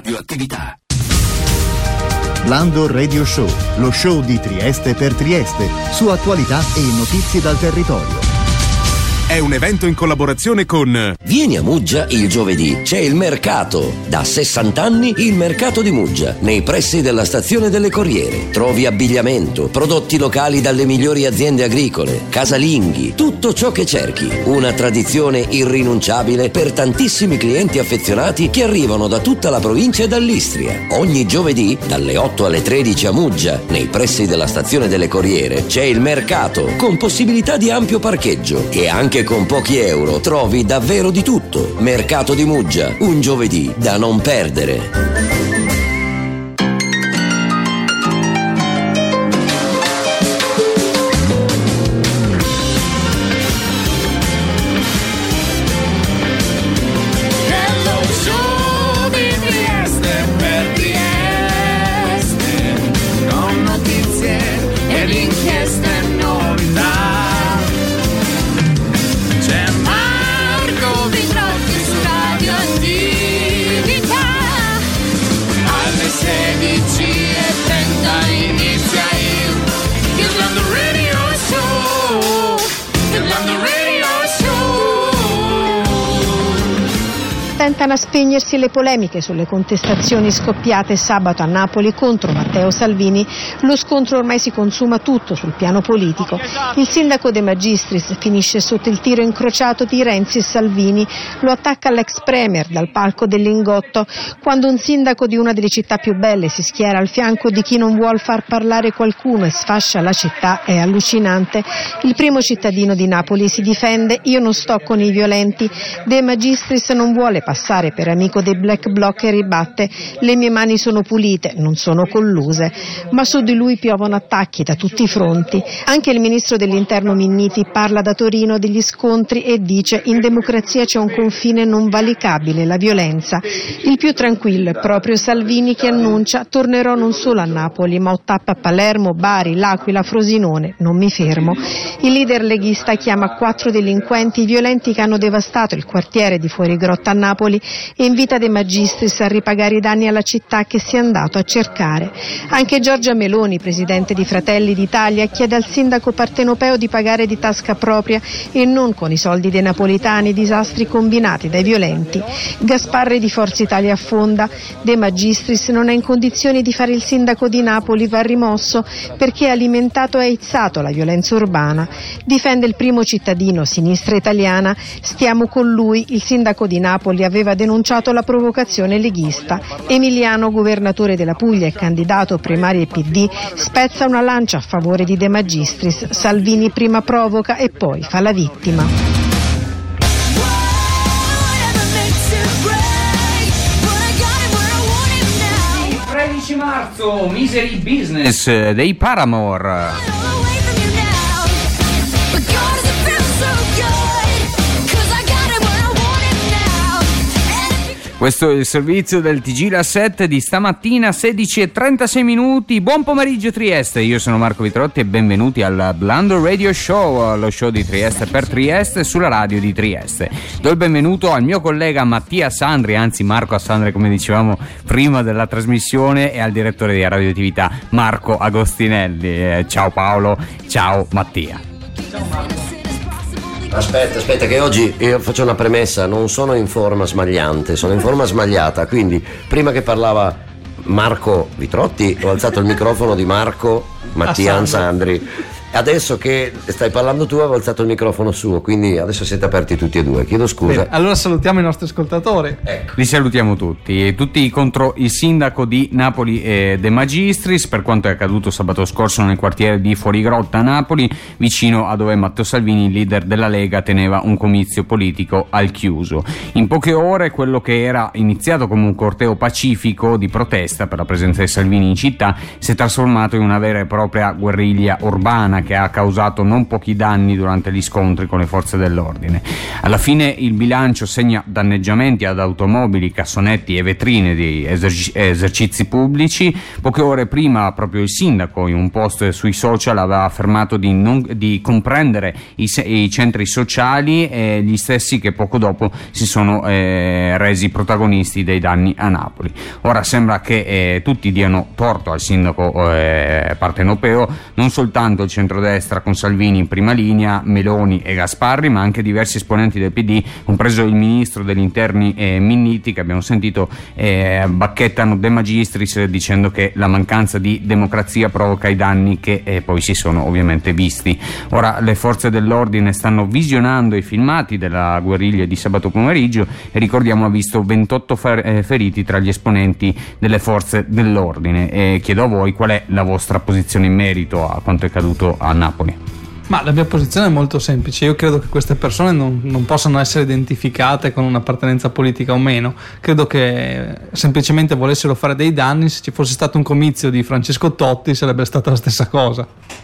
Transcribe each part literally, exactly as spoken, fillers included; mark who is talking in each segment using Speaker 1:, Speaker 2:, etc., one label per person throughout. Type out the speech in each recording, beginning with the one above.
Speaker 1: radioattività.
Speaker 2: Blando Radio Show, lo show di Trieste per Trieste, su attualità e notizie dal territorio.
Speaker 1: È un evento in collaborazione con...
Speaker 3: Vieni a Muggia il giovedì, c'è il mercato. Da sessanta anni il mercato di Muggia, nei pressi della stazione delle Corriere. Trovi abbigliamento, prodotti locali dalle migliori aziende agricole, casalinghi, tutto ciò che cerchi. Una tradizione irrinunciabile per tantissimi clienti affezionati che arrivano da tutta la provincia e dall'Istria. Ogni giovedì, dalle otto alle tredici a Muggia, nei pressi della stazione delle Corriere, c'è il mercato, con possibilità di ampio parcheggio e anche con pochi euro trovi davvero di tutto. Mercato di Muggia, un giovedì da non perdere.
Speaker 4: Tentano a spegnersi le polemiche sulle contestazioni scoppiate sabato a Napoli contro Matteo Salvini. Lo scontro ormai si consuma tutto sul piano politico. Il sindaco De Magistris finisce sotto il tiro incrociato di Renzi e Salvini. Lo attacca l'ex premier dal palco del Lingotto. Quando un sindaco di una delle città più belle si schiera al fianco di chi non vuol far parlare qualcuno e sfascia la città è allucinante. Il primo cittadino di Napoli si difende: io non sto con i violenti. De Magistris non vuole passare per amico dei black bloc e ribatte: le mie mani sono pulite, non sono colluse. Ma su di lui piovono attacchi da tutti i fronti. Anche il ministro dell'interno Minniti parla da Torino degli scontri e dice: in democrazia c'è un confine non valicabile, la violenza. Il più tranquillo è proprio Salvini, che annuncia: tornerò non solo a Napoli ma ho tappa a Palermo, Bari, L'Aquila, Frosinone, non mi fermo. Il leader leghista chiama quattro delinquenti violenti che hanno devastato il quartiere di Fuorigrotta a Napoli e invita De Magistris a ripagare i danni alla città che si è andato a cercare. Anche Giorgia Meloni, presidente di Fratelli d'Italia, chiede al sindaco partenopeo di pagare di tasca propria e non con i soldi dei napolitani i disastri combinati dai violenti. Gasparri di Forza Italia affonda: De Magistris non è in condizioni di fare il sindaco di Napoli, va rimosso perché ha alimentato e aizzato la violenza urbana. Difende il primo cittadino, Sinistra Italiana: stiamo con lui, il sindaco di Napoli aveva denunciato la provocazione leghista. Emiliano, governatore della Puglia e candidato primario P D, spezza una lancia a favore di De Magistris: Salvini prima provoca e poi fa la vittima.
Speaker 5: tredici marzo, Misery Business dei Paramore. Questo è il servizio del T G La sette di stamattina, sedici e trentasei minuti. Buon pomeriggio Trieste, io sono Marco Vitrotti e benvenuti al Blando Radio Show, lo show di Trieste per Trieste sulla radio di Trieste. Do il benvenuto al mio collega Mattia Sandri, anzi Marco Sandri come dicevamo prima della trasmissione, e al direttore di radioattività Marco Agostinelli. Eh, ciao Paolo, ciao Mattia.
Speaker 3: Ciao Marco. Aspetta, aspetta che oggi io faccio una premessa, non sono in forma smagliante, sono in forma smagliata, quindi prima che parlava Marco Vitrotti ho alzato il microfono di Marco Mattia Ansandri. Adesso che stai parlando tu avevo alzato il microfono suo, quindi adesso siete aperti tutti e due, chiedo scusa.
Speaker 6: Bene, allora salutiamo i nostri ascoltatori.
Speaker 5: Ecco. Li salutiamo tutti, tutti contro il sindaco di Napoli eh, De Magistris per quanto è accaduto sabato scorso nel quartiere di Fuorigrotta a Napoli, vicino a dove Matteo Salvini, il leader della Lega, teneva un comizio politico al chiuso. In poche ore quello che era iniziato come un corteo pacifico di protesta per la presenza di Salvini in città si è trasformato in una vera e propria guerriglia urbana settimana che ha causato non pochi danni durante gli scontri con le forze dell'ordine. Alla fine il bilancio segna danneggiamenti ad automobili, cassonetti e vetrine di eserci- esercizi pubblici. Poche ore prima proprio il sindaco in un post sui social aveva affermato di, non, di comprendere i, i centri sociali, e gli stessi che poco dopo si sono eh, resi protagonisti dei danni a Napoli. Ora sembra che eh, tutti diano torto al sindaco eh, partenopeo, non soltanto il centrodestra con Salvini in prima linea, Meloni e Gasparri, ma anche diversi esponenti del P D, compreso il ministro degli interni eh, Minniti, che abbiamo sentito eh, bacchettano De Magistris dicendo che la mancanza di democrazia provoca i danni che eh, poi si sono ovviamente visti. Ora le forze dell'ordine stanno visionando i filmati della guerriglia di sabato pomeriggio e ricordiamo ha visto ventotto fer- eh, feriti tra gli esponenti delle forze dell'ordine. E chiedo a voi qual è la vostra posizione in merito a quanto è accaduto a Napoli.
Speaker 6: Ma la mia posizione è molto semplice. Io credo che queste persone non, non possano essere identificate con un'appartenenza politica o meno. Credo che semplicemente volessero fare dei danni. Se ci fosse stato un comizio di Francesco Totti sarebbe stata la stessa cosa.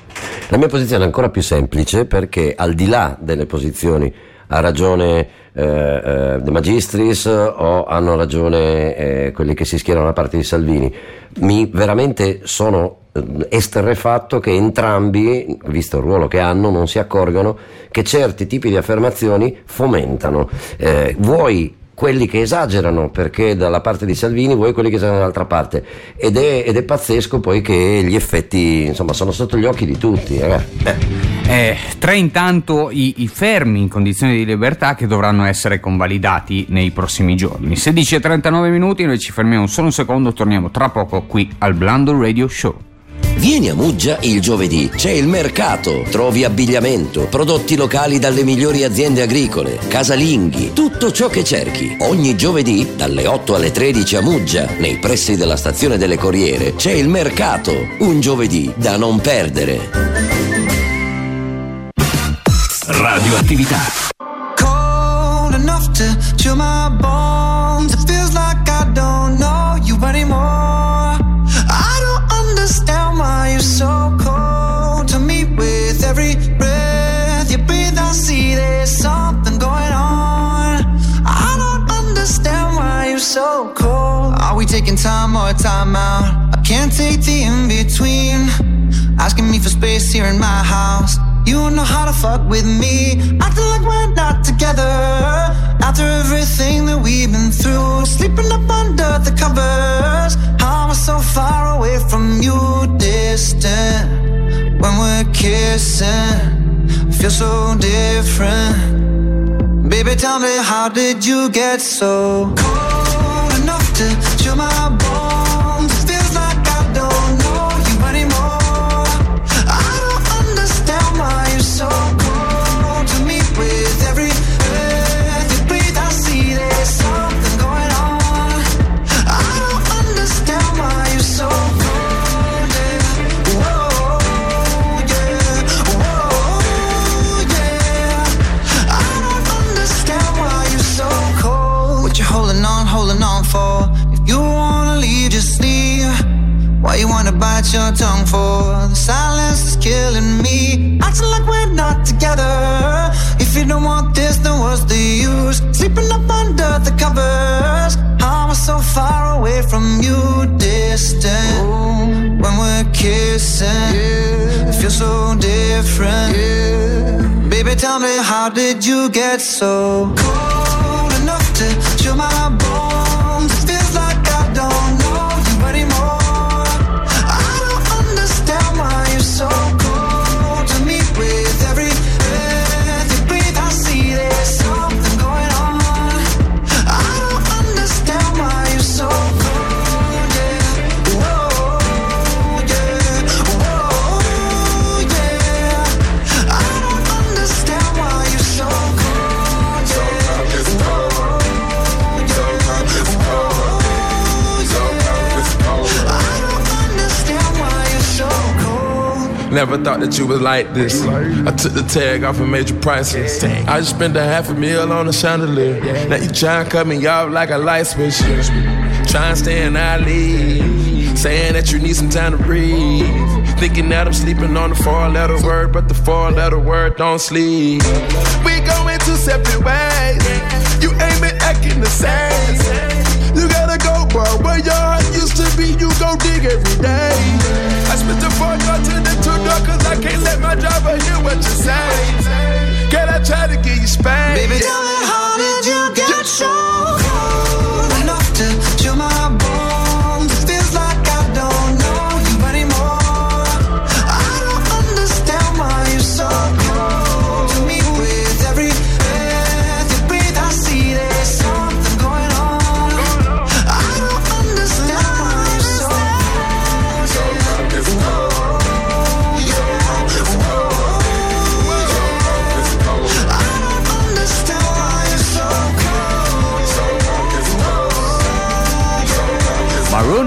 Speaker 3: La mia posizione è ancora più semplice, perché al di là delle posizioni ha ragione eh, eh, De Magistris o hanno ragione eh, quelli che si schierano dalla parte di Salvini, mi veramente sono esterrefatto che entrambi, visto il ruolo che hanno, non si accorgano che certi tipi di affermazioni fomentano eh, vuoi quelli che esagerano perché dalla parte di Salvini, vuoi quelli che esagerano dall'altra parte, ed è, ed è pazzesco poi che gli effetti insomma sono sotto gli occhi di tutti. Eh.
Speaker 5: Eh, tre intanto i, i fermi in condizioni di libertà che dovranno essere convalidati nei prossimi giorni. sedici e trentanove minuti, noi ci fermiamo solo un secondo, torniamo tra poco qui al Blando Radio Show.
Speaker 3: Vieni a Muggia il giovedì, c'è il mercato, trovi abbigliamento, prodotti locali dalle migliori aziende agricole, casalinghi, tutto ciò che cerchi. Ogni giovedì dalle otto alle tredici a Muggia, nei pressi della stazione delle Corriere, c'è il mercato, un giovedì da non perdere.
Speaker 7: Radioattività.
Speaker 8: Cold enough to chill my bones. It feels like I don't know you anymore. I don't understand why you're so cold to me. With every breath you breathe, I see there's something going on. I don't understand why you're so cold. Are we taking time or time out? I can't take the in-between. Asking me for space here in my house. You don't know how to fuck with me, acting like we're not together. After everything that we've been through, sleeping up under the covers. How am I so far away from you, distant? When we're kissing, feel so different. Baby, tell me, how did you get so cold enough to chill my bones? It feels like I don't know you anymore. So cold to me. With every breath you breathe, I see there's something going on. I don't understand why you're so cold, yeah. Whoa, yeah. Whoa, yeah. I don't understand why you're so cold. What you holding on, holding on for? If you wanna leave, just leave. Why you wanna bite your tongue for? The silence is killing me. Acting like we're not together. If you don't want this, then what's the use? Sleeping up under the covers. How am I so far away from you, distant? Ooh. When we're kissing, yeah. It feels so different, yeah. Baby, tell me, how did you get so cold enough to chill my bones? It feels like I don't know you anymore. So cold to me. With every breath you breathe, I see there's something going on. I don't understand why you're so cold, yeah. Whoa, yeah. Whoa, yeah. I don't understand why you're so cold, yeah. Whoa, yeah. Whoa, yeah. I don't understand why you're so cold.
Speaker 9: Never thought that you was like this. I took the tag off and made you priceless. I just spent a half a meal on a chandelier. Now you try and cut me off like a light switch. Try and stay in our league. saying that you need some time to breathe. Thinking that I'm sleeping on the four-letter word, but the four-letter word don't sleep. We going two separate ways. You ain't been acting the same. You gotta go, bro. Where your heart used to be, you go dig every day. I spit the four door to the two door, cause I can't let my driver hear what you say. Can I try to get you spanked?
Speaker 8: Baby, tell me, how did you get so cold enough to chill my bones? It feels like I don't know you anymore. I don't understand why you're so cold to me. With every breath you breathe, I see there's something going on. I don't understand why you're so cold. So cold, yeah.
Speaker 5: Maroon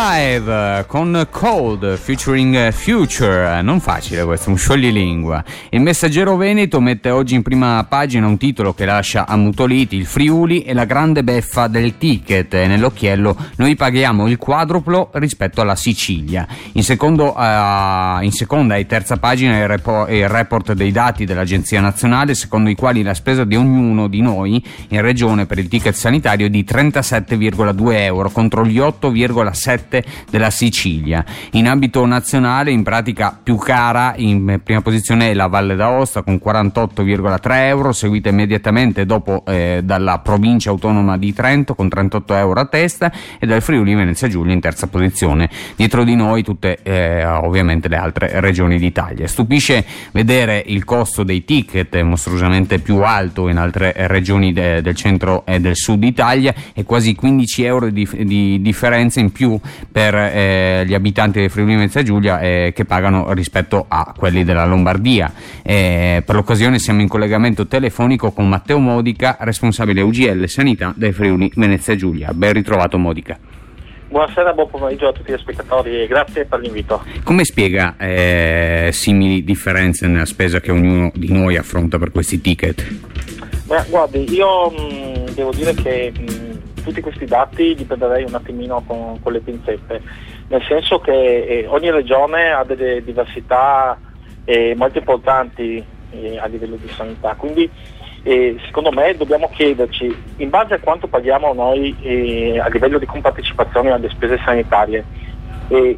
Speaker 5: cinque con Cold featuring Future. Non facile questo, un scioglilingua. Il Messaggero Veneto mette oggi in prima pagina un titolo che lascia ammutoliti: il Friuli e la grande beffa del ticket. E nell'occhiello noi paghiamo il quadruplo rispetto alla Sicilia. In, secondo, uh, in seconda e terza pagina il, repo, il report dei dati dell'Agenzia Nazionale, secondo i quali la spesa di ognuno di noi in regione per il ticket sanitario è di trentasette virgola due euro contro gli otto virgola sette della Sicilia. In ambito nazionale, in pratica più cara in prima posizione è la Valle d'Aosta con quarantotto virgola tre euro, seguita immediatamente dopo eh, dalla provincia autonoma di Trento con trentotto euro a testa e dal Friuli Venezia Giulia in terza posizione. Dietro di noi tutte eh, ovviamente le altre regioni d'Italia. Stupisce vedere il costo dei ticket mostruosamente più alto in altre regioni de- del centro e del sud Italia, e quasi quindici euro di, di differenza in più per eh, gli abitanti del Friuli Venezia Giulia eh, che pagano rispetto a quelli della Lombardia. Eh, per l'occasione siamo in collegamento telefonico con Matteo Modica, responsabile U G L Sanità del Friuli Venezia Giulia. Ben ritrovato Modica.
Speaker 10: Buonasera, buon pomeriggio a tutti gli spettatori e grazie per l'invito.
Speaker 5: Come spiega eh, simili differenze nella spesa che ognuno di noi affronta per questi ticket?
Speaker 10: Beh, guardi, io mh, devo dire che mh, tutti questi dati li prenderei un attimino con, con le pinzette, nel senso che eh, ogni regione ha delle diversità eh, molto importanti eh, a livello di sanità, quindi eh, secondo me dobbiamo chiederci, in base a quanto paghiamo noi eh, a livello di compartecipazione alle spese sanitarie, eh,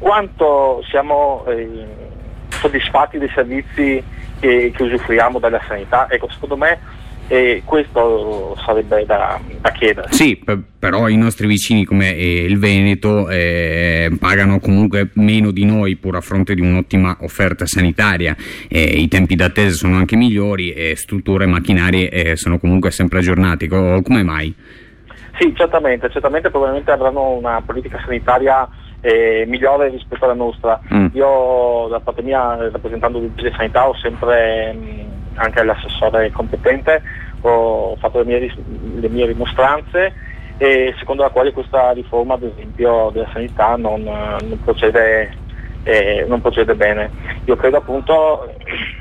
Speaker 10: quanto siamo eh, soddisfatti dei servizi che, che usufruiamo dalla sanità. Ecco, secondo me e questo sarebbe da, da chiedere.
Speaker 5: Sì, p- però i nostri vicini come eh, il Veneto eh, pagano comunque meno di noi pur a fronte di un'ottima offerta sanitaria. Eh, I tempi d'attesa sono anche migliori e strutture e macchinari eh, sono comunque sempre aggiornati. Co- come mai?
Speaker 10: Sì, certamente, certamente probabilmente avranno una politica sanitaria eh, migliore rispetto alla nostra. Mm. Io da parte mia, rappresentando l'U G L Sanità, ho sempre mh, anche l'assessore competente, ho fatto le mie, le mie dimostranze, e secondo la quale questa riforma, ad esempio, della sanità non, non, procede, eh, non procede bene. Io credo appunto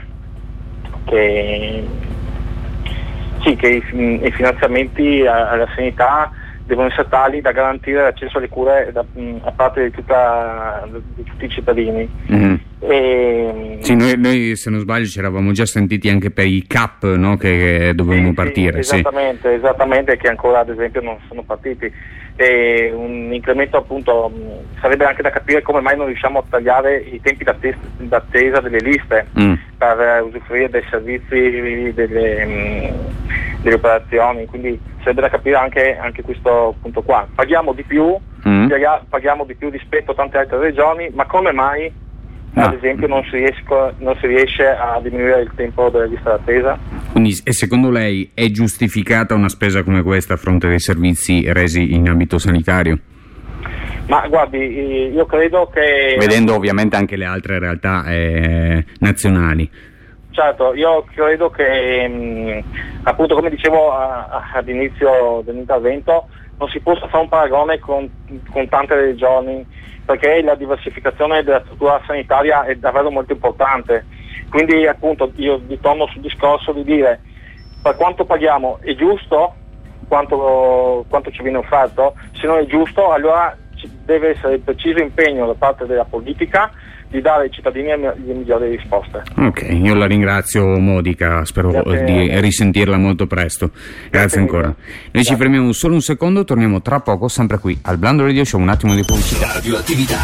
Speaker 10: che, sì, che i, i finanziamenti alla sanità devono essere tali da garantire l'accesso alle cure da, a parte di, tutta, di tutti i cittadini. Mm. E,
Speaker 5: sì, noi, noi se non sbaglio ci eravamo già sentiti anche per i C A P, no? che, che dovevano
Speaker 10: sì,
Speaker 5: partire.
Speaker 10: Sì, esattamente, sì. esattamente, che ancora ad esempio non sono partiti. E un incremento appunto sarebbe anche da capire come mai non riusciamo a tagliare i tempi d'attesa, d'attesa delle liste mm. per usufruire dei servizi, delle, mh, delle operazioni, quindi sarebbe da capire anche, anche questo punto qua. Paghiamo di più, mm. paghiamo di più rispetto a tante altre regioni, ma come mai ah. ad esempio non si, riesco, non si riesce a diminuire il tempo della lista d'attesa?
Speaker 5: Quindi, e secondo lei è giustificata una spesa come questa a fronte dei servizi resi in ambito sanitario?
Speaker 10: Ma guardi, io credo che...
Speaker 5: Vedendo ovviamente anche le altre realtà eh, nazionali.
Speaker 10: Certo, io credo che mh, appunto, come dicevo a, a, ad inizio dell'intervento, non si possa fare un paragone con, con tante regioni, perché la diversificazione della struttura sanitaria è davvero molto importante. Quindi appunto io ritorno sul discorso di dire, per quanto paghiamo è giusto quanto, quanto ci viene offerto? Se non è giusto, allora deve essere il preciso impegno da parte della politica di dare ai cittadini le migliori risposte.
Speaker 5: Ok, io la ringrazio Modica, spero
Speaker 10: Grazie.
Speaker 5: di risentirla molto presto. Grazie, Grazie ancora. Noi Grazie. Ci fermiamo solo un secondo, torniamo tra poco sempre qui al Blando Radio Show, un attimo di pubblicità.
Speaker 7: Radioattività.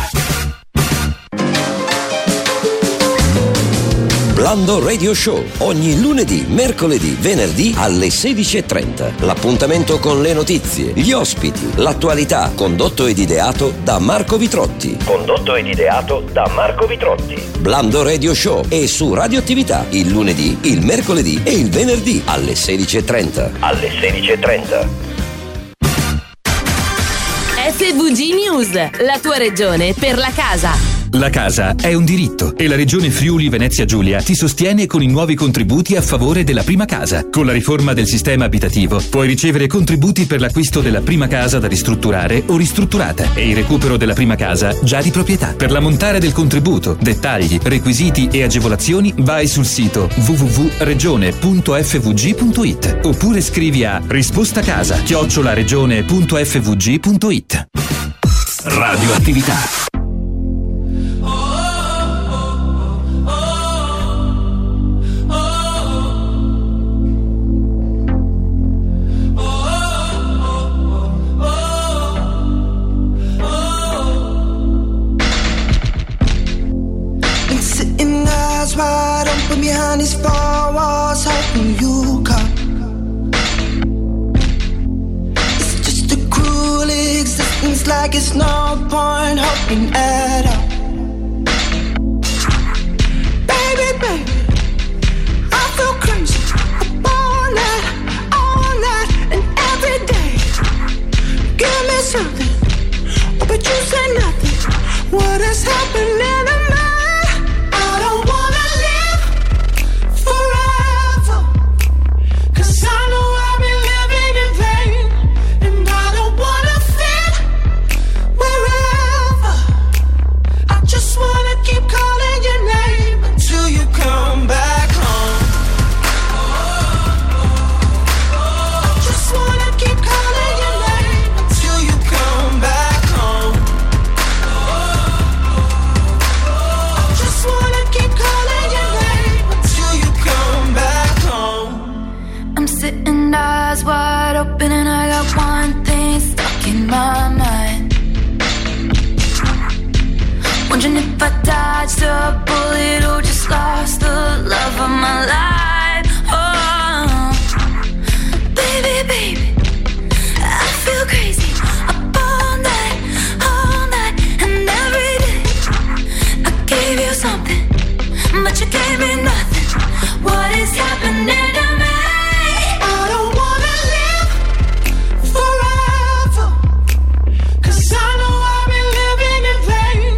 Speaker 3: Blando Radio Show, ogni lunedì, mercoledì, venerdì alle sedici e trenta. L'appuntamento con le notizie, gli ospiti, l'attualità, condotto ed ideato da Marco Vitrotti. Condotto ed ideato da Marco Vitrotti. Blando Radio Show è su Radioattività il lunedì, il mercoledì e il venerdì alle sedici e trenta. Alle sedici e trenta.
Speaker 11: F V G News, la tua regione per la casa.
Speaker 12: La casa è un diritto e la Regione Friuli Venezia Giulia ti sostiene con i nuovi contributi a favore della prima casa. Con la riforma del sistema abitativo puoi ricevere contributi per l'acquisto della prima casa da ristrutturare o ristrutturata e il recupero della prima casa già di proprietà. Per l'ammontare del contributo, dettagli, requisiti e agevolazioni vai sul sito w w w punto regione punto f v g punto i t oppure scrivi a risposta casa chiocciola regione punto f v g punto i t.
Speaker 7: Radioattività.
Speaker 8: Wide open behind these four walls, hoping you come. It's just a cruel existence, like it's no point hoping at all. Baby, baby, I feel crazy all night, all night, and every day. Give me something, oh, but you say nothing. What is happening to me? Wondering if I dodged a bullet or just lost the love of my life. Oh, baby, baby, I feel crazy up all night, all night, and every day. I gave you something, but you gave me nothing. What is happening to me? I don't wanna live forever, 'cause I know I've been living in vain.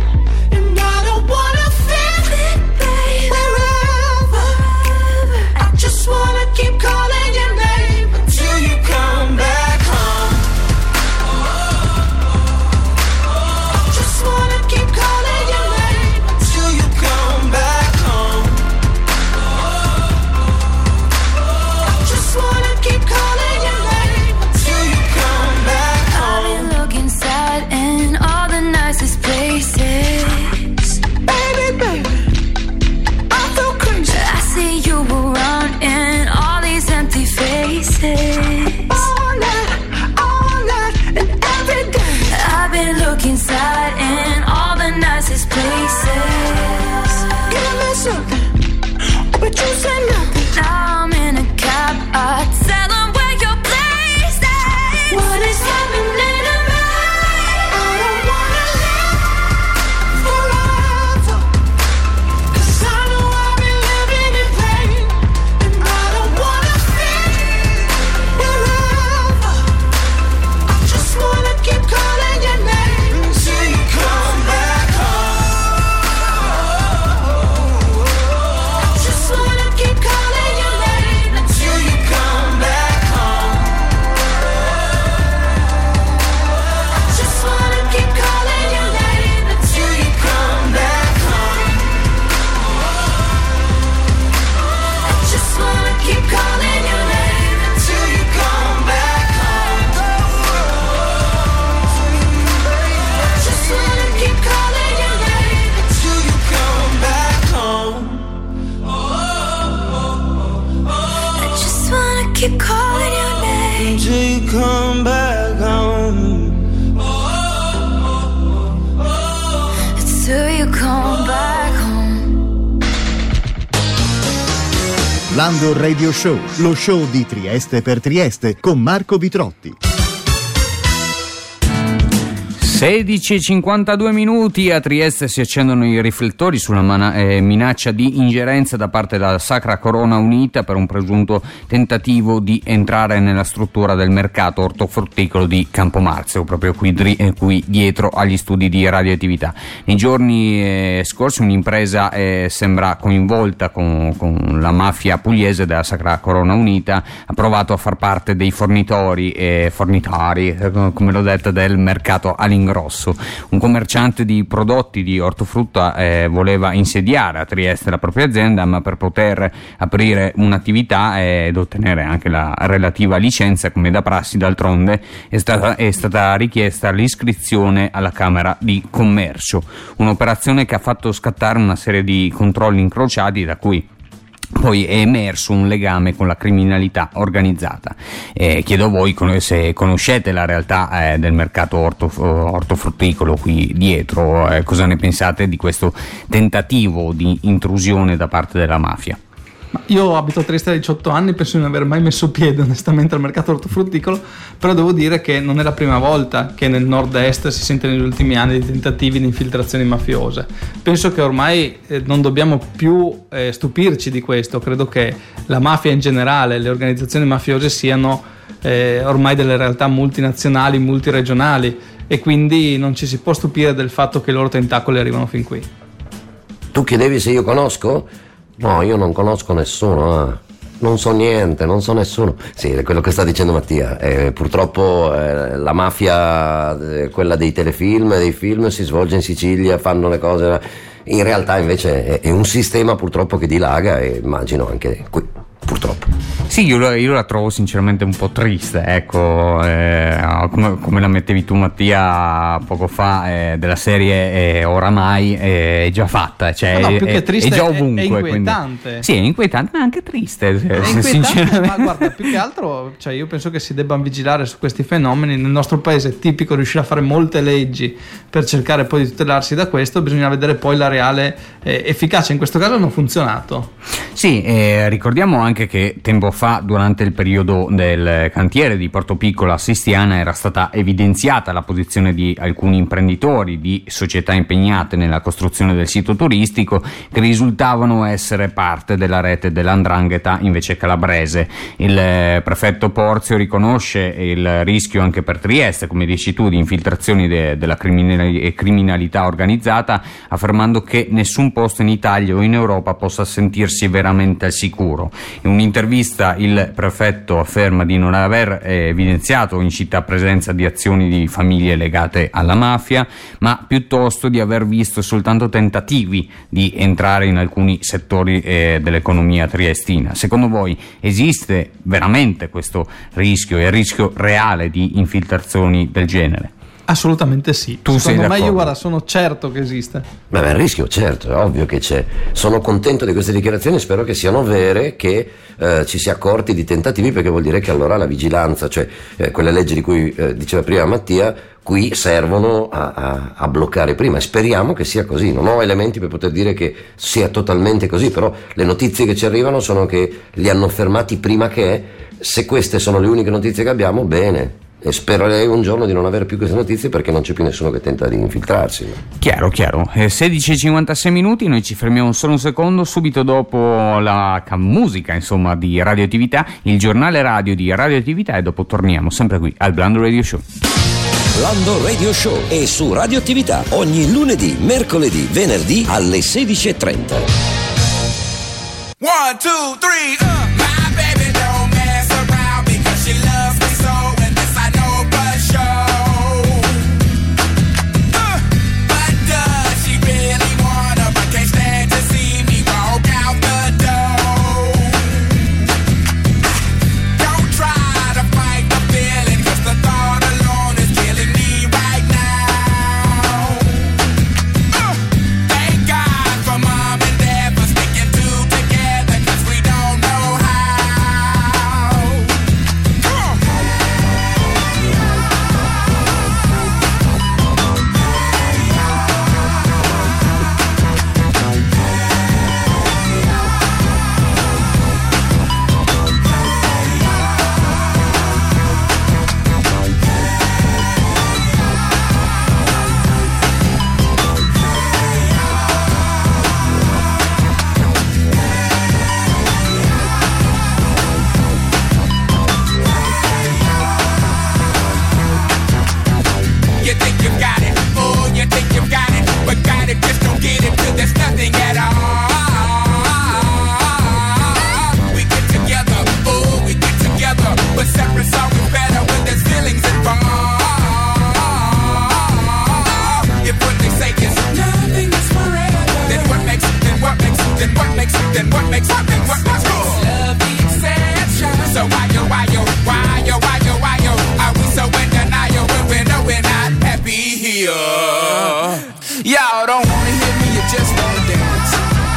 Speaker 2: Lando Radio Show, lo show di Trieste per Trieste con Marco Vitrotti.
Speaker 5: sedici e cinquantadue minuti, a Trieste si accendono i riflettori sulla mana- eh, minaccia di ingerenza da parte della Sacra Corona Unita per un presunto tentativo di entrare nella struttura del mercato ortofrutticolo di Campomarzio, proprio qui, dri- eh, qui dietro agli studi di radioattività. Nei giorni eh, scorsi un'impresa eh, sembra coinvolta con, con la mafia pugliese della Sacra Corona Unita ha provato a far parte dei fornitori e fornitori, eh, come l'ho detto, del mercato all'ingrosso. Un commerciante di prodotti di ortofrutta eh, voleva insediare a Trieste la propria azienda, ma per poter aprire un'attività eh, ed ottenere anche la relativa licenza, come da prassi d'altronde, è stata, è stata richiesta l'iscrizione alla Camera di Commercio, un'operazione che ha fatto scattare una serie di controlli incrociati, da cui poi è emerso un legame con la criminalità organizzata. Eh, chiedo a voi se conoscete la realtà eh, del mercato orto, ortofrutticolo qui dietro, eh, cosa ne pensate di questo tentativo di intrusione da parte della mafia?
Speaker 6: Io abito a Trieste da diciotto anni, penso di non aver mai messo piede onestamente al mercato ortofrutticolo, però devo dire che non è la prima volta che nel nord-est si sente negli ultimi anni di tentativi di infiltrazioni mafiose. Penso che ormai eh, non dobbiamo più eh, stupirci di questo. Credo che la mafia in generale, le organizzazioni mafiose siano eh, ormai delle realtà multinazionali, multiregionali, e quindi non ci si può stupire del fatto che i loro tentacoli arrivano fin qui.
Speaker 3: Tu chiedevi se io conosco? No, io non conosco nessuno, ah. Non so niente, non so nessuno. Sì, è quello che sta dicendo Mattia. Eh, purtroppo eh, la mafia, eh, quella dei telefilm, dei film, si svolge in Sicilia, fanno le cose. In realtà invece è, è un sistema purtroppo che dilaga, e immagino anche qui, purtroppo.
Speaker 5: Sì, io, io la trovo sinceramente un po' triste, ecco, eh, come, come la mettevi tu Mattia poco fa, eh, della serie eh, oramai è già fatta, cioè
Speaker 6: no, no, più
Speaker 5: è,
Speaker 6: che triste,
Speaker 5: è già ovunque.
Speaker 6: È, è inquietante.
Speaker 5: Quindi, sì, è inquietante, ma anche triste.
Speaker 6: È inquietante, ma guarda, più che altro, cioè io penso che si debbano vigilare su questi fenomeni. Nel nostro paese è tipico riuscire a fare molte leggi per cercare poi di tutelarsi da questo, bisogna vedere poi la reale eh, efficacia. In questo caso hanno funzionato.
Speaker 5: Sì, eh, ricordiamo anche che tempo fa, durante il periodo del cantiere di Porto Piccolo a Sistiana, era stata evidenziata la posizione di alcuni imprenditori di società impegnate nella costruzione del sito turistico, che risultavano essere parte della rete dell'Andrangheta invece calabrese. Il eh, prefetto Porzio riconosce il rischio anche per Trieste, come dici tu, di infiltrazioni de- della criminali- criminalità organizzata, affermando che nessun posto in Italia o in Europa possa sentirsi veramente al sicuro. In un'intervista il prefetto afferma di non aver eh, evidenziato in città presenza di azioni di famiglie legate alla mafia, ma piuttosto di aver visto soltanto tentativi di entrare in alcuni settori eh, dell'economia triestina. Secondo voi esiste veramente questo rischio, e il rischio reale di infiltrazioni del genere?
Speaker 6: Assolutamente sì.
Speaker 5: Tu
Speaker 6: Secondo
Speaker 5: sei
Speaker 6: me, io
Speaker 5: d'accordo?
Speaker 6: guarda, sono certo che esiste.
Speaker 3: Beh, beh, il rischio, certo, è ovvio che c'è. Sono contento di queste dichiarazioni, spero che siano vere, che eh, ci si accorti di tentativi, perché vuol dire che allora la vigilanza, cioè eh, quelle leggi di cui eh, diceva prima Mattia, qui servono a, a, a bloccare prima, e speriamo che sia così. Non ho elementi per poter dire che sia totalmente così, però le notizie che ci arrivano sono che li hanno fermati prima che. Se queste sono le uniche notizie che abbiamo, bene. E spererei un giorno di non avere più queste notizie, perché non c'è più nessuno che tenta di infiltrarsi.
Speaker 5: Chiaro, chiaro. Eh, sedici e cinquantasei minuti, noi ci fermiamo solo un secondo, subito dopo la ca- musica, insomma, di Radioattività, il giornale radio di Radioattività, e dopo torniamo sempre qui al Lando Radio Show.
Speaker 3: Lando Radio Show è su Radioattività ogni lunedì, mercoledì, venerdì alle sedici e trenta.
Speaker 8: One, two, three, uh. My baby don't mess around because she loves me so, and this I know for sure. Uh, but does she really wanna, but can't stand to see me walk out the door? Don't try to fight the feeling, 'cause the thought alone is killing me right now. Uh, thank God for mom and dad for sticking two together, 'cause we don't know how.
Speaker 13: Y'all don't wanna hear me, you just wanna dance.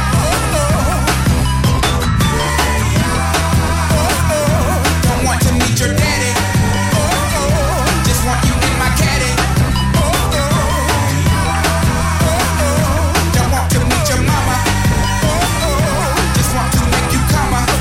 Speaker 13: Don't want to meet your daddy. Just want you in my caddy. Don't want to meet your mama. Just want to make you come. I'm,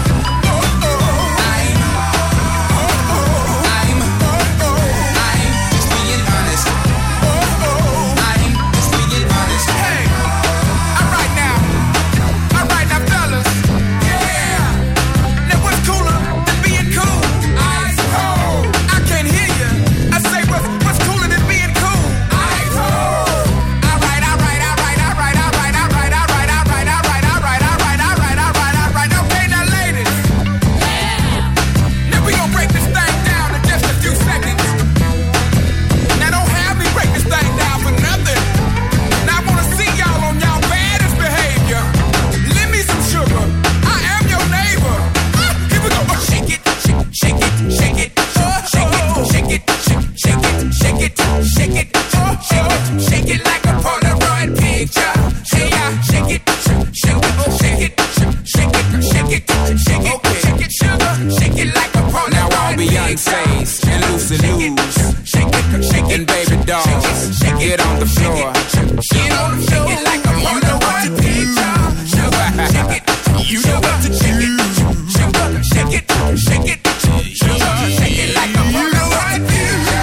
Speaker 13: I'm, I'm just being honest. I'm just being honest. Hey, alright now, alright now, fellas. Yeah, now what's cooler than being cool? Ice cold. I can't hear you. I say what's what's cooler than being cool? Ice cold. Alright, alright, alright, alright, alright, alright, alright, alright, alright, alright, alright, alright, alright, alright. Okay, now ladies. Now we gon' break this thing down in just a few seconds. Now don't have me break this thing down for nothing. Now I wanna see y'all on y'all baddest behavior. Lend me some sugar. I am your neighbor. Ah, here we go. Oh, shake it, shake, shake it, shake it, oh, shake it, shake it, shake, shake it, shake it, shake it, oh, shake it, shake it like a Polaroid picture. Hey, yeah, shake it, shake, shake it, shake it, shake it, shake it, shake it, shake it, sugar, shake it like a Polaroid. Now all Beyonce's and Lucy Lou's, shake it, shake it, baby dolls, get on the floor, get on the floor, shake it like a Polaroid picture. Sugar, shake it, you know what to shake it, sugar, shake it, shake it, sugar, shake it like a Polaroid picture.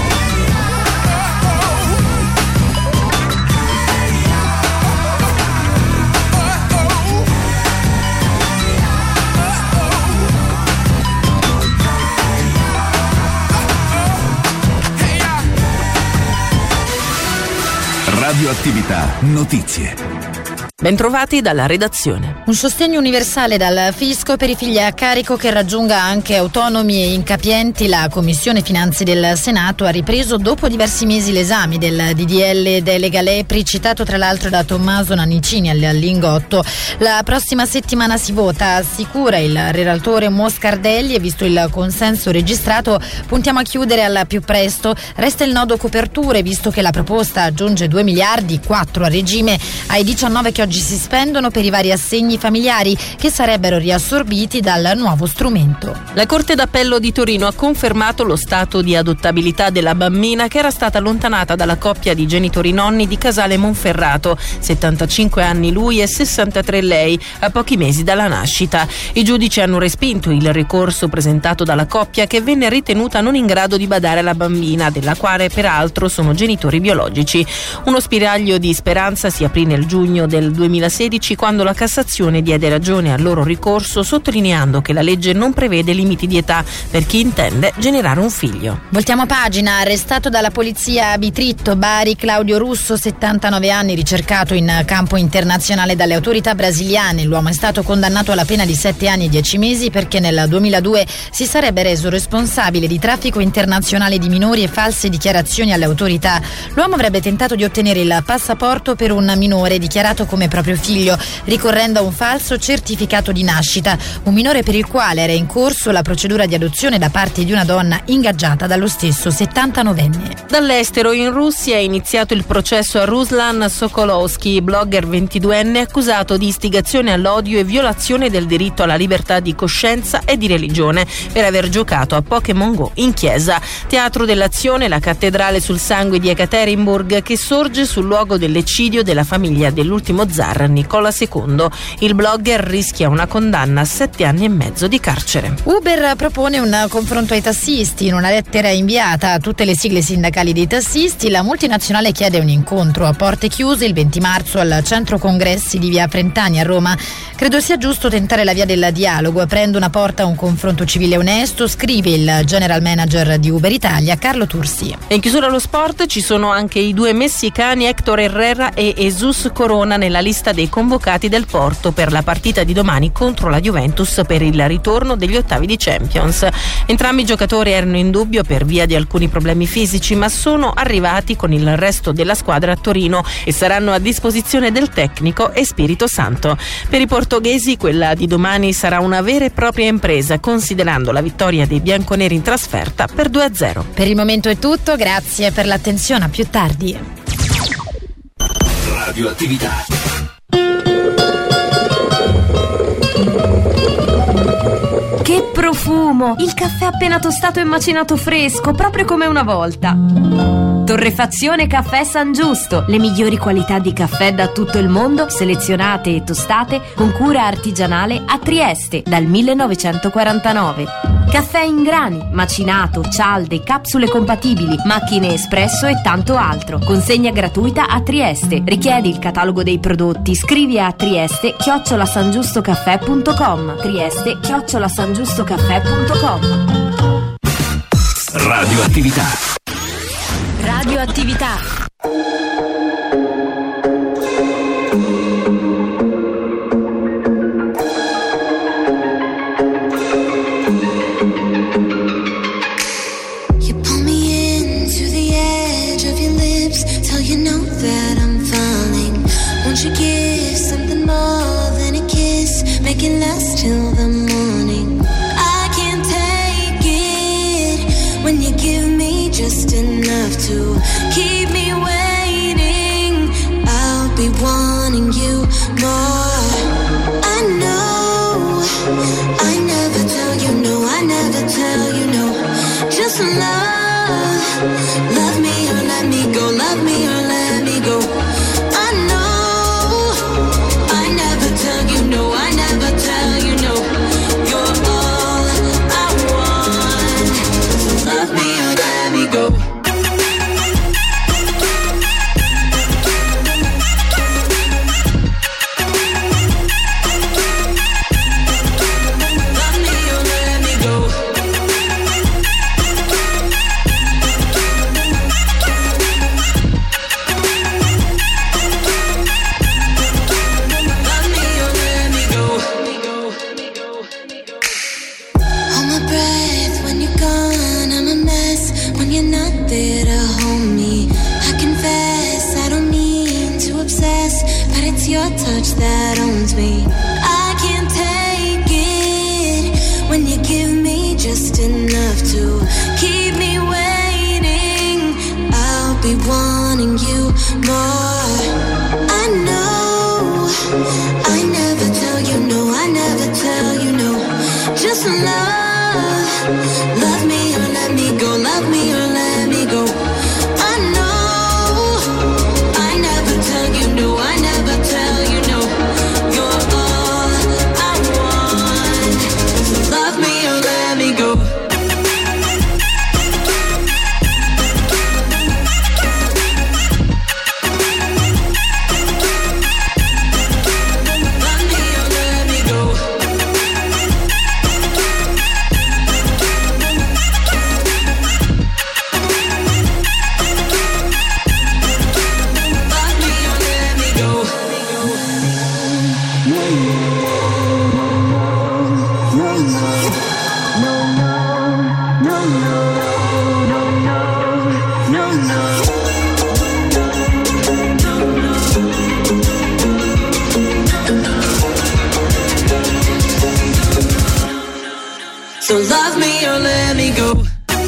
Speaker 7: Radioattività Notizie.
Speaker 14: Bentrovati dalla redazione.
Speaker 15: Un sostegno universale dal fisco per i figli a carico che raggiunga anche autonomi e incapienti. La Commissione Finanze del Senato ha ripreso dopo diversi mesi l'esame del D D L delega Lepri, citato tra l'altro da Tommaso Nannicini al Lingotto. La prossima settimana si vota, assicura il relatore Moscardelli, e visto il consenso registrato puntiamo a chiudere al più presto. Resta il nodo coperture, visto che la proposta aggiunge due miliardi, quattro a regime, ai diciannove che oggi si spendono per i vari assegni familiari che sarebbero riassorbiti dal nuovo strumento.
Speaker 14: La Corte d'Appello di Torino ha confermato lo stato di adottabilità della bambina che era stata allontanata dalla coppia di genitori nonni di Casale Monferrato, settantacinque anni lui e sessantatré lei, a pochi mesi dalla nascita. I giudici hanno respinto il ricorso presentato dalla coppia, che venne ritenuta non in grado di badare alla bambina, della quale peraltro sono genitori biologici. Uno spiraglio di speranza si aprì nel giugno del duemilasedici, quando la Cassazione diede ragione al loro ricorso, sottolineando che la legge non prevede limiti di età per chi intende generare un figlio.
Speaker 15: Voltiamo pagina. Arrestato dalla polizia a Bitritto, Bari, Claudio Russo, settantanove anni, ricercato in campo internazionale dalle autorità brasiliane. L'uomo è stato condannato alla pena di sette anni e dieci mesi perché nel duemiladue si sarebbe reso responsabile di traffico internazionale di minori e false dichiarazioni alle autorità. L'uomo avrebbe tentato di ottenere il passaporto per un minore dichiarato come proprio figlio, ricorrendo a un falso certificato di nascita, un minore per il quale era in corso la procedura di adozione da parte di una donna ingaggiata dallo stesso settantanovenne.
Speaker 14: Dall'estero, in Russia è iniziato il processo a Ruslan Sokolovsky, blogger ventiduenne accusato di istigazione all'odio e violazione del diritto alla libertà di coscienza e di religione per aver giocato a Pokémon Go in chiesa. Teatro dell'azione, la cattedrale sul sangue di Ekaterinburg, che sorge sul luogo dell'eccidio della famiglia dell'ultimo zar Nicola secondo. Il blogger rischia una condanna a sette anni e mezzo di carcere.
Speaker 15: Uber propone un confronto ai tassisti. In una lettera inviata a tutte le sigle sindacali dei tassisti, la multinazionale chiede un incontro a porte chiuse il venti marzo al centro congressi di via Frentani a Roma. Credo sia giusto tentare la via del dialogo, aprendo una porta a un confronto civile e onesto, scrive il general manager di Uber Italia, Carlo Tursi.
Speaker 14: E in chiusura allo sport ci sono anche i due messicani Héctor Herrera e Jesus Corona nella lista dei convocati del Porto per la partita di domani contro la Juventus per il ritorno degli ottavi di Champions. Entrambi i giocatori erano in dubbio per via di alcuni problemi fisici, ma sono arrivati con il resto della squadra a Torino e saranno a disposizione del tecnico Espirito Santo. Per i portoghesi quella di domani sarà una vera e propria impresa, considerando la vittoria dei bianconeri in trasferta per due a zero.
Speaker 15: Per il momento è tutto, grazie per l'attenzione, a più tardi.
Speaker 12: Radioattività.
Speaker 11: Che profumo! Il caffè appena tostato e macinato fresco, proprio come una volta. Torrefazione Caffè San Giusto, le migliori qualità di caffè da tutto il mondo, selezionate e tostate con cura artigianale a Trieste dal millenovecentoquarantanove. Caffè in grani, macinato, cialde, capsule compatibili, macchine espresso e tanto altro. Consegna gratuita a Trieste. Richiedi il catalogo dei prodotti, scrivi a trieste chiocciola sangiustocaffè punto com. Trieste chiocciola sangiustocaffè punto com.
Speaker 12: Radioattività.
Speaker 11: Radioattività.
Speaker 16: You pull me in to the edge of your lips, till you know that I'm falling. Won't you give something more than a kiss? Make it last till the morning. I can't take it when you give me just enough to keep me waiting. I'll be wanting you more. I know I never tell you no, I never tell you no. Just love, love me or let me go, love me or let me go. I know I never tell you no, I never tell you no. You're all I want, so love me or let me go. Your touch that owns me. I can't take it when you give me just enough to keep me waiting. I'll be wanting you more. I know I never tell you no, I never tell you no. Just love, love me or let me go, love me or let me go. I know I never tell you no, I never tell you no. You're all I want, so love me or let me go. So love me or let me go.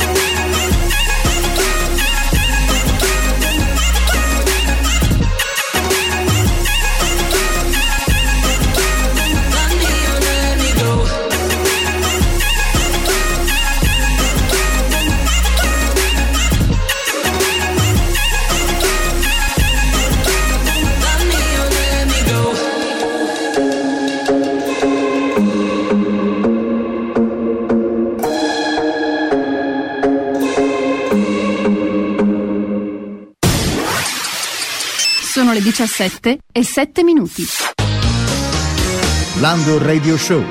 Speaker 17: Sono le diciassette e sette minuti.
Speaker 2: Lando Radio Show.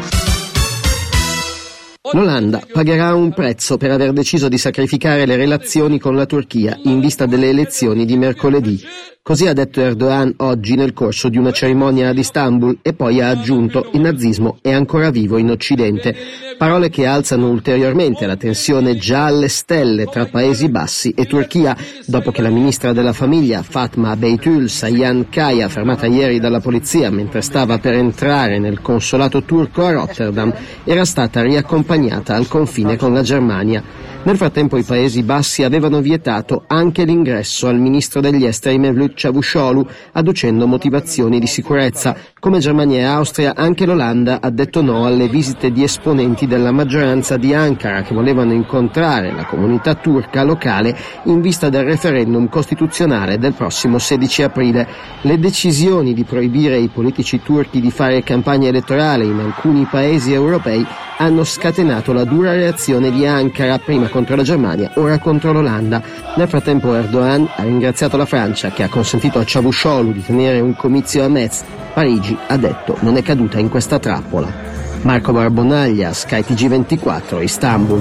Speaker 18: L'Olanda pagherà un prezzo per aver deciso di sacrificare le relazioni con la Turchia in vista delle elezioni di mercoledì. Così ha detto Erdogan oggi nel corso di una cerimonia ad Istanbul e poi ha aggiunto: il nazismo è ancora vivo in Occidente. Parole che alzano ulteriormente la tensione già alle stelle tra Paesi Bassi e Turchia, dopo che la ministra della famiglia Fatma Beytül Sayan Kaya, fermata ieri dalla polizia mentre stava per entrare nel consolato turco a Rotterdam, era stata riaccompagnata al confine con la Germania. Nel frattempo i Paesi Bassi avevano vietato anche l'ingresso al ministro degli esteri Mevlut Cavusoglu, adducendo motivazioni di sicurezza. Come Germania e Austria, anche l'Olanda ha detto no alle visite di esponenti della maggioranza di Ankara che volevano incontrare la comunità turca locale in vista del referendum costituzionale del prossimo sedici aprile. Le decisioni di proibire ai politici turchi di fare campagna elettorale in alcuni paesi europei hanno scatenato la dura reazione di Ankara, prima contro la Germania, ora contro l'Olanda. Nel frattempo Erdogan ha ringraziato la Francia che ha consentito a Cavusoglu di tenere un comizio a Metz. Parigi, ha detto, non è caduta in questa trappola. Marco Barbonaglia, Sky T G ventiquattro, Istanbul.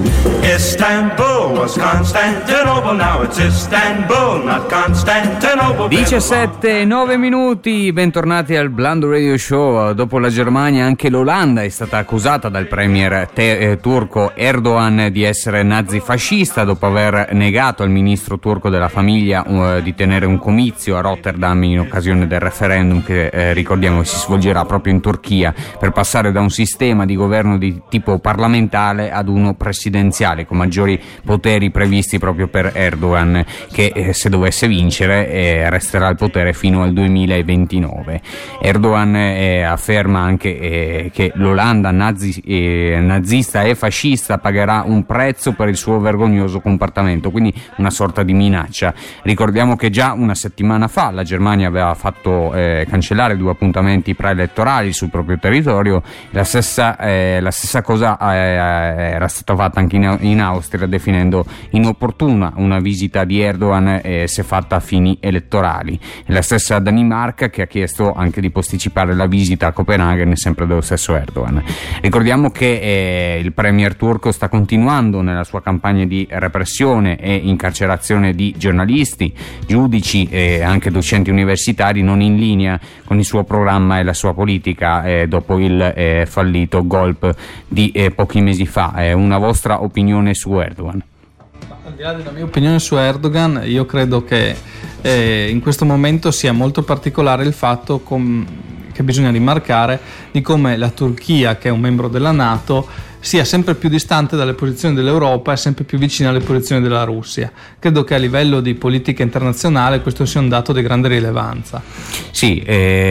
Speaker 19: Istanbul was Constantinople, now it's Istanbul, not Constantinople.
Speaker 5: diciassette e nove minuti, bentornati al Blando Radio Show. Dopo la Germania anche l'Olanda è stata accusata dal premier te- eh, turco Erdogan di essere nazifascista dopo aver negato al ministro turco della famiglia uh, di tenere un comizio a Rotterdam in occasione del referendum che eh, ricordiamo si svolgerà proprio in Turchia per passare da un sistema di governo di tipo parlamentare ad uno presidenziale con maggiori poteri previsti proprio per Erdogan, che eh, se dovesse vincere eh, resterà al potere fino al duemilaventinove. Erdogan eh, afferma anche eh, che l'Olanda nazi, eh, nazista e fascista pagherà un prezzo per il suo vergognoso comportamento, quindi una sorta di minaccia. Ricordiamo che già una settimana fa la Germania aveva fatto eh, cancellare due appuntamenti preelettorali sul proprio territorio. La stessa Eh, la stessa cosa eh, era stata fatta anche in, in Austria, definendo inopportuna una visita di Erdogan eh, se fatta a fini elettorali. E la stessa Danimarca che ha chiesto anche di posticipare la visita a Copenaghen, sempre dello stesso Erdogan. Ricordiamo che eh, il premier turco sta continuando nella sua campagna di repressione e incarcerazione di giornalisti, giudici e anche docenti universitari non in linea con il suo programma e la sua politica eh, dopo il eh, fallito golpe di eh, pochi mesi fa. È una vostra opinione su Erdogan?
Speaker 6: Al di là della mia opinione su Erdogan, io credo che eh, in questo momento sia molto particolare il fatto com- che bisogna rimarcare di come la Turchia, che è un membro della NATO, sia sempre più distante dalle posizioni dell'Europa e sempre più vicina alle posizioni della Russia. Credo che a livello di politica internazionale questo sia un dato di grande rilevanza.
Speaker 5: Sì,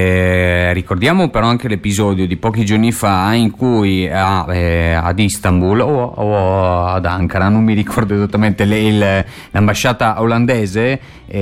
Speaker 5: eh, ricordiamo però anche l'episodio di pochi giorni fa in cui a, eh, ad Istanbul o, o ad Ankara, non mi ricordo esattamente, le, il, l'ambasciata olandese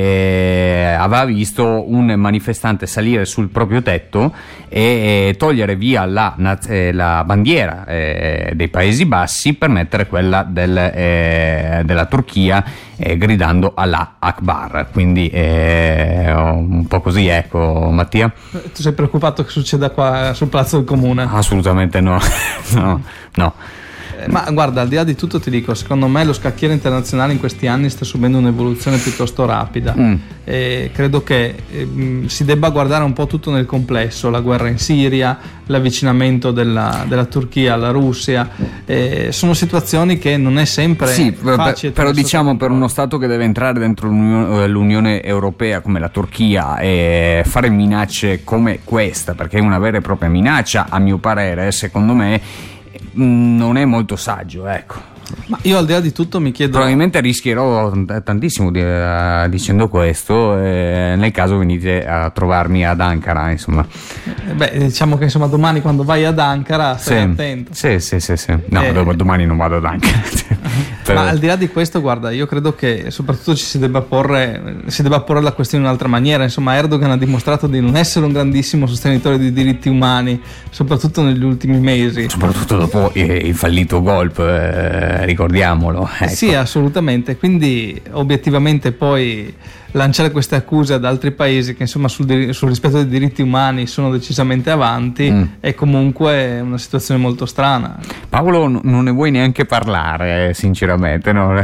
Speaker 5: eh, aveva visto un manifestante salire sul proprio tetto e eh, togliere via la, eh, la bandiera eh, dei Paesi Bassi per mettere quella del, eh, della Turchia, eh, gridando Allah Akbar. Quindi eh, un po' così, ecco. Mattia?
Speaker 6: Tu sei preoccupato che succeda qua sul Palazzo del Comune?
Speaker 5: Assolutamente no. no, no.
Speaker 6: Ma guarda, al di là di tutto ti dico, secondo me lo scacchiere internazionale in questi anni sta subendo un'evoluzione piuttosto rapida. Mm. E credo che eh, si debba guardare un po' tutto nel complesso: la guerra in Siria, l'avvicinamento della, della Turchia alla Russia. Eh, sono situazioni che non è sempre
Speaker 5: sì,
Speaker 6: facile.
Speaker 5: Però diciamo, per uno Stato che deve entrare dentro l'Unione, l'Unione Europea come la Turchia e fare minacce come questa, perché è una vera e propria minaccia, a mio parere, secondo me non è molto saggio, ecco.
Speaker 6: Ma io al di là di tutto mi chiedo,
Speaker 5: probabilmente rischierò tantissimo di, uh, dicendo questo eh, nel caso venite a trovarmi ad Ankara, insomma.
Speaker 6: Eh, beh, diciamo che insomma domani quando vai ad Ankara stai
Speaker 5: sì,
Speaker 6: attento.
Speaker 5: Sì, sì, sì, sì. No,
Speaker 6: eh.
Speaker 5: domani non vado ad Ankara.
Speaker 6: Però... Ma al di là di questo, guarda, io credo che soprattutto ci si debba porre si debba porre la questione in un'altra maniera. Insomma, Erdogan ha dimostrato di non essere un grandissimo sostenitore dei diritti umani, soprattutto negli ultimi mesi.
Speaker 5: Soprattutto dopo il fallito golpe, eh, ricordiamolo. Ecco.
Speaker 6: Sì, assolutamente. Quindi, obiettivamente, poi lanciare queste accuse ad altri paesi che insomma sul, sul rispetto dei diritti umani sono decisamente avanti mm. è comunque una situazione molto strana.
Speaker 5: Paolo, non ne vuoi neanche parlare, sinceramente, no?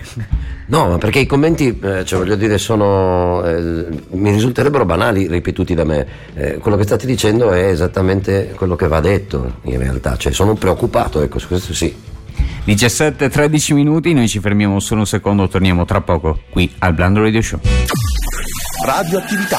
Speaker 3: No, ma perché i commenti, eh, cioè voglio dire, sono eh, mi risulterebbero banali ripetuti da me. Eh, quello che state dicendo è esattamente quello che va detto in realtà, cioè sono preoccupato, ecco, su questo sì.
Speaker 5: diciassette e tredici minuti, noi ci fermiamo solo un secondo, torniamo tra poco qui al Blando Radio Show.
Speaker 7: Radioattività.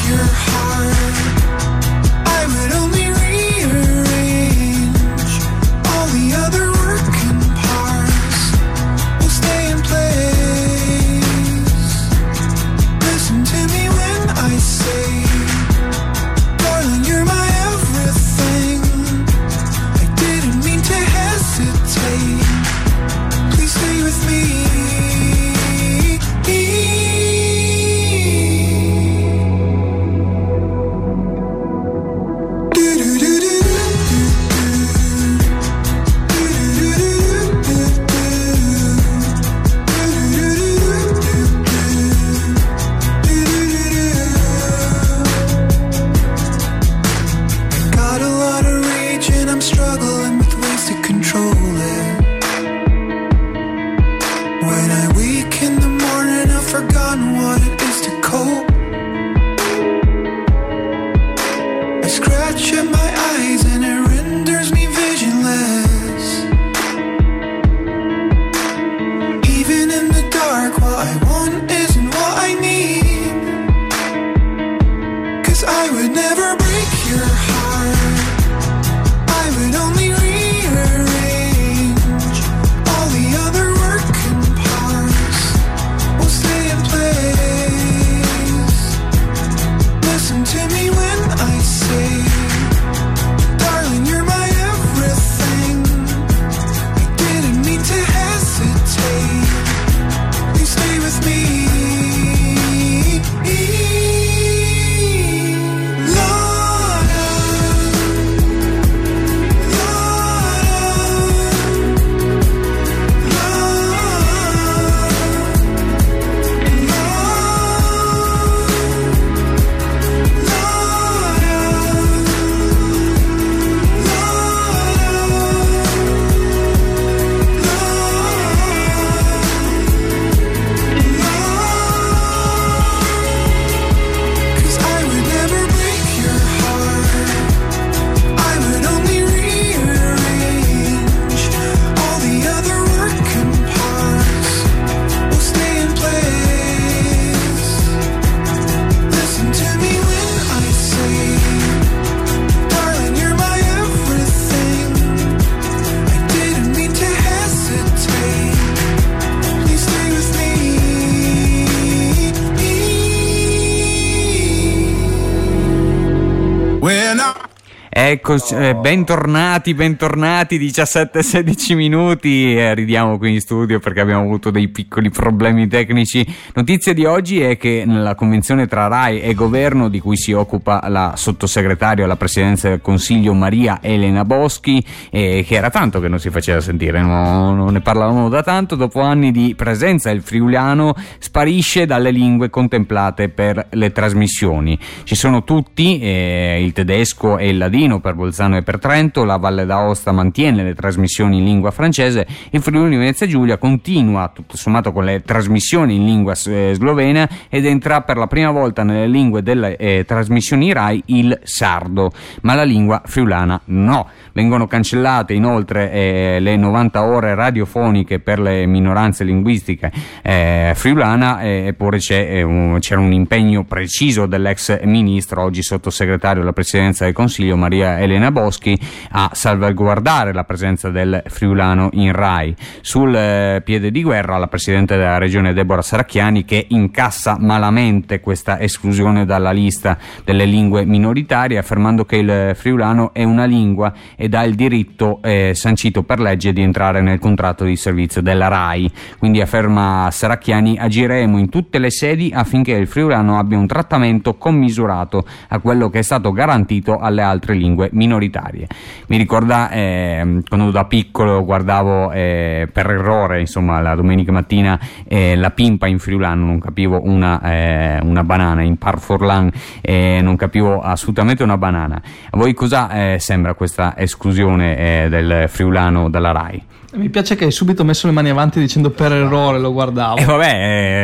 Speaker 8: your heart, I would only rearrange all the other working parts will stay in place. Listen to me when I say, darling, you're my everything. I didn't mean to hesitate. Please stay with me. Got a lot of rage and I'm struggling with ways to control it. When I wake in the morning, I've forgotten what it is to cope. I scratch at my eyes and it renders me visionless. Even in the dark, what I want isn't what I need. 'Cause I would never break your heart, I would only rearrange all the other working parts will stay in place. Listen to me when I say, darling, you're my everything. I didn't mean to hesitate. Please stay with me.
Speaker 5: Ecco, eh, bentornati, bentornati, diciassette e sedici minuti, eh, ridiamo qui in studio perché abbiamo avuto dei piccoli problemi tecnici. Notizia di oggi è che nella convenzione tra RAI e governo, di cui si occupa la sottosegretaria alla presidenza del Consiglio Maria Elena Boschi, eh, che era tanto che non si faceva sentire, no, non ne parlavamo da tanto, dopo anni di presenza il friulano sparisce dalle lingue contemplate per le trasmissioni. Ci sono tutti, eh, il tedesco e il ladino per Bolzano e per Trento, la Valle d'Aosta mantiene le trasmissioni in lingua francese, il Friuli Venezia Giulia continua tutto sommato con le trasmissioni in lingua eh, slovena ed entra per la prima volta nelle lingue delle eh, trasmissioni RAI il sardo, ma la lingua friulana no. Vengono cancellate inoltre eh, le novanta ore radiofoniche per le minoranze linguistiche eh, friulana, eh, eppure c'è, eh, un, c'era un impegno preciso dell'ex ministro, oggi sottosegretario alla presidenza del Consiglio Maria Elena Boschi, a salvaguardare la presenza del friulano in RAI. Sul eh, piede di guerra la presidente della regione Deborah Serracchiani, che incassa malamente questa esclusione dalla lista delle lingue minoritarie, affermando che il friulano è una lingua ed ha il diritto eh, sancito per legge di entrare nel contratto di servizio della RAI. Quindi, afferma Serracchiani, agiremo in tutte le sedi affinché il friulano abbia un trattamento commisurato a quello che è stato garantito alle altre lingue minoritarie. Mi ricorda eh, quando da piccolo guardavo eh, per errore, insomma, la domenica mattina eh, la pimpa in friulano, non capivo una, eh, una banana in parforlan, eh, non capivo assolutamente una banana. A voi cosa eh, sembra questa esclusione eh, del friulano dalla RAI?
Speaker 6: Mi piace che hai subito messo le mani avanti dicendo per errore lo guardavo.
Speaker 5: E eh, vabbè,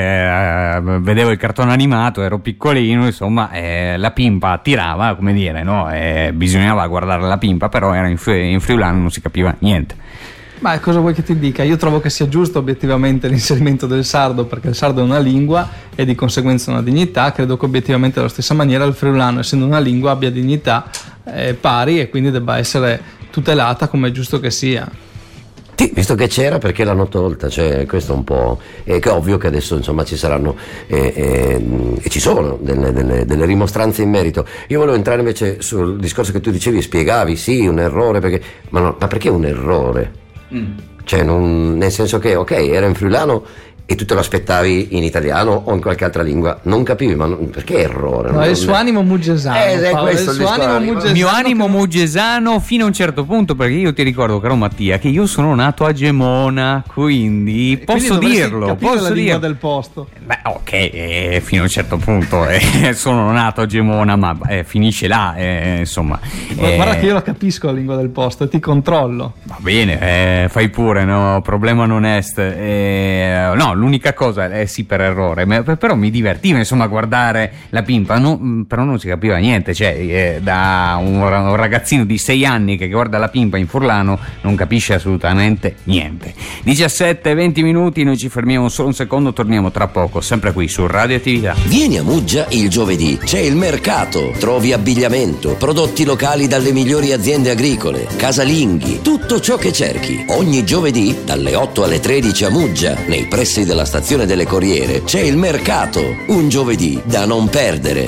Speaker 5: eh, vedevo il cartone animato, ero piccolino, insomma, eh, la pimpa tirava, come dire, no? Eh, bisognava guardare la pimpa, però era in, in friulano, non si capiva niente.
Speaker 6: Ma cosa vuoi che ti dica? Io trovo che sia giusto obiettivamente l'inserimento del sardo, perché il sardo è una lingua e di conseguenza una dignità. Credo che obiettivamente alla stessa maniera il friulano, essendo una lingua, abbia dignità eh, pari e quindi debba essere tutelata come è giusto che sia.
Speaker 3: Sì, visto che c'era, perché l'hanno tolta? Cioè, questo è un po'. È che ovvio che adesso insomma ci saranno eh, eh, e ci sono delle, delle, delle rimostranze in merito. Io volevo entrare invece sul discorso che tu dicevi e spiegavi, sì, un errore, perché. Ma, no, ma perché un errore? Mm. Cioè, non, nel senso che, ok, era in friulano e tu te lo aspettavi in italiano o in qualche altra lingua, non capivi, ma non, perché errore?
Speaker 6: No,
Speaker 3: non,
Speaker 6: è il suo animo mugesano.
Speaker 3: Eh, è
Speaker 6: Paolo,
Speaker 3: questo
Speaker 6: il
Speaker 3: il
Speaker 6: suo animo
Speaker 3: discorso.
Speaker 6: mugesano.
Speaker 5: Il mio animo mugesano fino a un certo punto, perché io ti ricordo, caro Mattia, che io sono nato a Gemona, quindi
Speaker 6: E
Speaker 5: posso
Speaker 6: quindi
Speaker 5: dirlo,
Speaker 6: capire
Speaker 5: posso
Speaker 6: la lingua
Speaker 5: dirlo.
Speaker 6: del posto.
Speaker 5: Beh, ok, eh, fino a un certo punto eh, sono nato a Gemona, ma eh, finisce là, eh, insomma.
Speaker 6: Ma
Speaker 5: eh,
Speaker 6: guarda che io la capisco la lingua del posto e ti controllo.
Speaker 5: Va bene, eh, fai pure, no, problema non est. Eh, no, l'unica cosa è sì per errore, ma, però mi divertiva insomma a guardare la pimpa, no, però non si capiva niente, cioè eh, da un, un ragazzino di sei anni che guarda la pimpa in furlano non capisce assolutamente niente. diciassette venti minuti, noi ci fermiamo solo un secondo, torniamo tra poco, sempre qui su Radioattività.
Speaker 3: Vieni a Muggia il giovedì, c'è il mercato, trovi abbigliamento, prodotti locali dalle migliori aziende agricole, casalinghi, tutto ciò che cerchi. Ogni giovedì dalle otto alle tredici a Muggia, nei pressi della stazione delle Corriere, c'è il mercato, un giovedì da non perdere.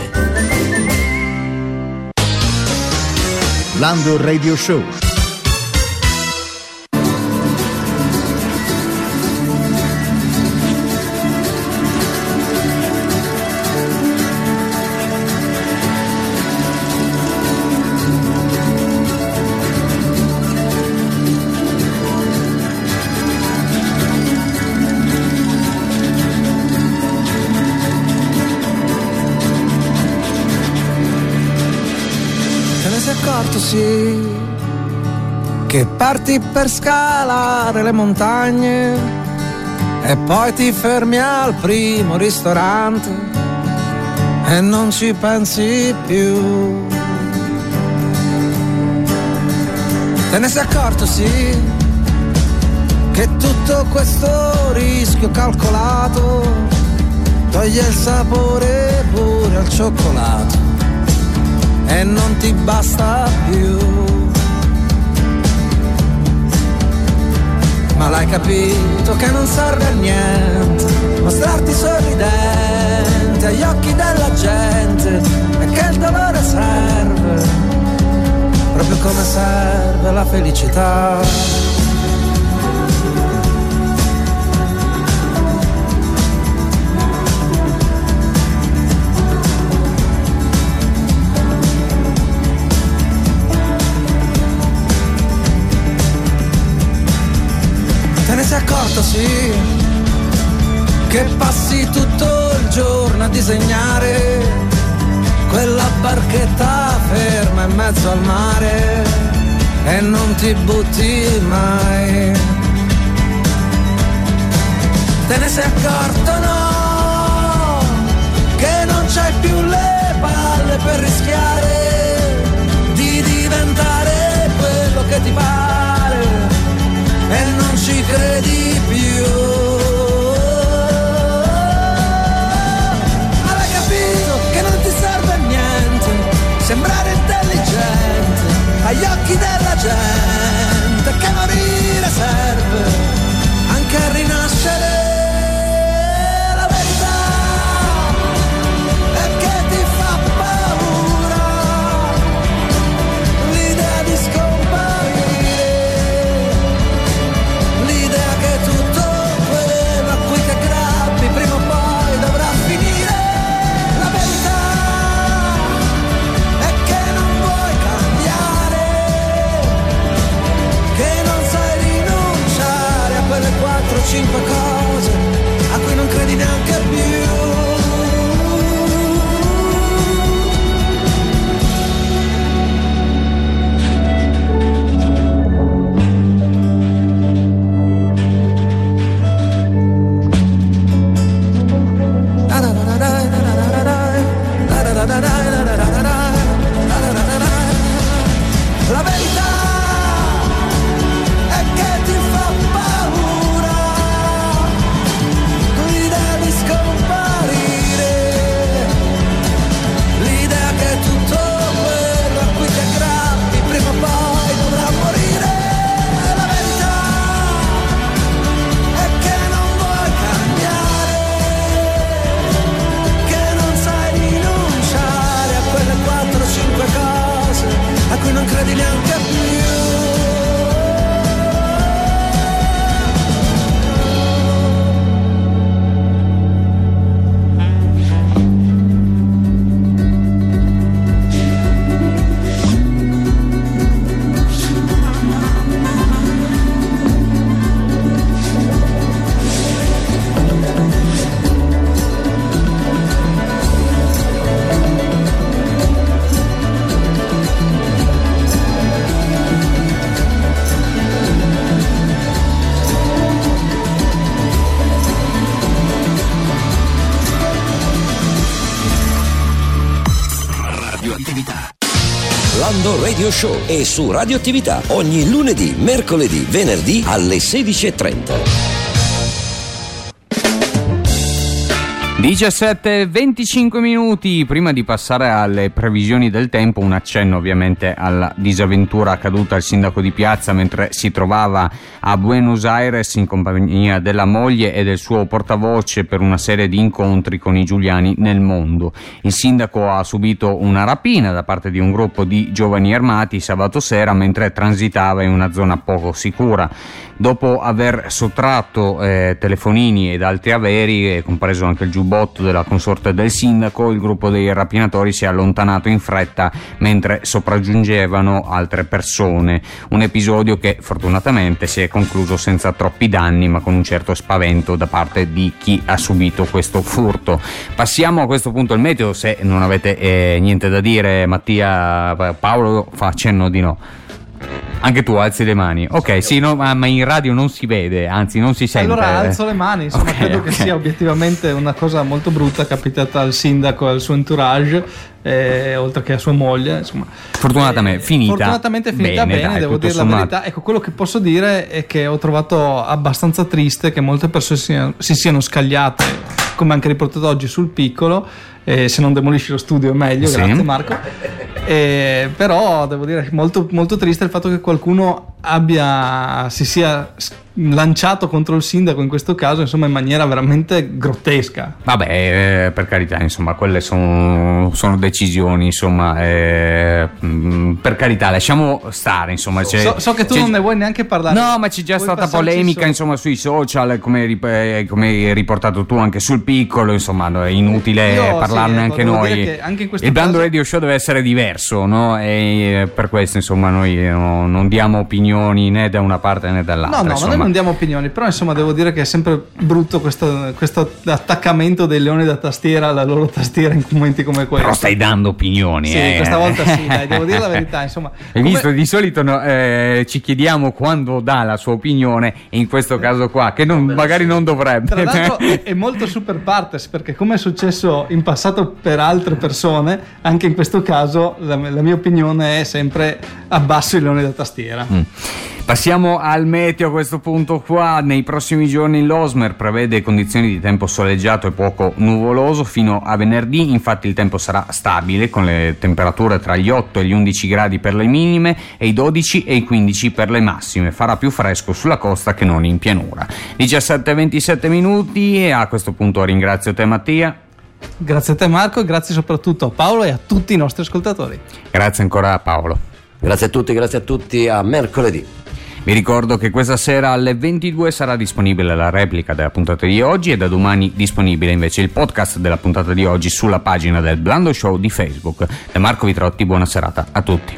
Speaker 2: Lando Radio Show.
Speaker 20: Sì, che parti per scalare le montagne e poi ti fermi al primo ristorante e non ci pensi più. Te ne sei accorto, sì, che tutto questo rischio calcolato toglie il sapore pure al cioccolato e non ti basta più. Ma l'hai capito che non serve a niente mostrarti sorridente agli occhi della gente e che il dolore serve proprio come serve la felicità. Te ne sei accorto, sì, che passi tutto il giorno a disegnare quella barchetta ferma in mezzo al mare e non ti butti mai. Te ne sei accorto, no, che non c'hai più le palle per rischiare di diventare quello che ti pare e non ci credi più. Ma l'hai capito che non ti serve a niente sembrare intelligente agli occhi della gente, che morire serve anche a rinascere. La verità è che ti fa paura credi neanche più.
Speaker 3: Lando Radio Show è su Radioattività ogni lunedì, mercoledì, venerdì alle sedici e trenta.
Speaker 5: diciassette e venticinque minuti. Prima di passare alle previsioni del tempo, un accenno ovviamente alla disavventura accaduta al sindaco di Piazza mentre si trovava a Buenos Aires in compagnia della moglie e del suo portavoce per una serie di incontri con i giuliani nel mondo. Il sindaco ha subito una rapina da parte di un gruppo di giovani armati sabato sera mentre transitava in una zona poco sicura. Dopo aver sottratto eh, telefonini ed altri averi, eh, compreso anche il giubbotto della consorte del sindaco, il gruppo dei rapinatori si è allontanato in fretta mentre sopraggiungevano altre persone. Un episodio che fortunatamente si è concluso senza troppi danni, ma con un certo spavento da parte di chi ha subito questo furto. Passiamo a questo punto al meteo, se non avete eh, niente da dire. Mattia, Paolo fa cenno di no. Anche tu alzi le mani. Ok, sì, no, ma, ma in radio non si vede, anzi non si sente.
Speaker 6: Allora alzo le mani, insomma, okay, credo okay. che sia obiettivamente una cosa molto brutta capitata al sindaco e al suo entourage, eh, oltre che a sua moglie, insomma.
Speaker 5: Fortunatamente
Speaker 6: eh,
Speaker 5: finita.
Speaker 6: Fortunatamente finita bene, bene dai, devo dire sommato. La verità. Ecco, quello che posso dire è che ho trovato abbastanza triste che molte persone si, si siano scagliate, come anche riportato oggi, sul piccolo. Eh, se non demolisci lo studio è meglio, sì. Grazie Marco. Eh, però devo dire molto, molto triste il fatto che qualcuno abbia si sia lanciato contro il sindaco in questo caso, insomma, in maniera veramente grottesca.
Speaker 5: Vabbè, eh, per carità, insomma, quelle sono, sono decisioni, insomma, eh, per carità, lasciamo stare, insomma. C'è,
Speaker 6: so, so che tu non ne vuoi neanche parlare.
Speaker 5: No, ma c'è già Vuoi stata polemica, su... insomma, sui social, come, come hai riportato tu, anche sul piccolo, insomma, è inutile Io, parlarne sì, anche noi. Anche in questo il caso... Blando Radio Show deve essere diverso, no? E per questo, insomma, noi no, non diamo opinioni né da una parte né dall'altra.
Speaker 6: No, no,
Speaker 5: insomma.
Speaker 6: ma noi non diamo opinioni, però insomma devo dire che è sempre brutto questo, questo attaccamento dei leoni da tastiera alla loro tastiera in momenti come questo.
Speaker 5: Però stai dando opinioni,
Speaker 6: sì,
Speaker 5: eh.
Speaker 6: questa volta sì, dai, devo dire la verità, insomma.
Speaker 5: Hai come... visto, di solito no, eh, ci chiediamo quando dà la sua opinione, e in questo caso qua, che non, magari non dovrebbe.
Speaker 6: Tra l'altro è molto super partes, perché come è successo in passato per altre persone, anche in questo caso la, la mia opinione è sempre abbasso i leoni da tastiera.
Speaker 5: Mm. Passiamo al meteo a questo punto qua. Nei prossimi giorni l'Osmer prevede condizioni di tempo soleggiato e poco nuvoloso fino a venerdì, infatti il tempo sarà stabile con le temperature tra gli otto e gli undici gradi per le minime e i dodici e i quindici per le massime. Farà più fresco sulla costa che non in pianura. diciassette e ventisette minuti e a questo punto ringrazio te Mattia.
Speaker 6: Grazie a te Marco e grazie soprattutto a Paolo e a tutti i nostri ascoltatori.
Speaker 5: Grazie ancora a Paolo.
Speaker 3: Grazie a tutti, grazie a tutti, a mercoledì.
Speaker 5: Vi ricordo che questa sera alle ventidue sarà disponibile la replica della puntata di oggi e da domani disponibile invece il podcast della puntata di oggi sulla pagina del Blando Show di Facebook. Da Marco Vitrotti, buona serata a tutti.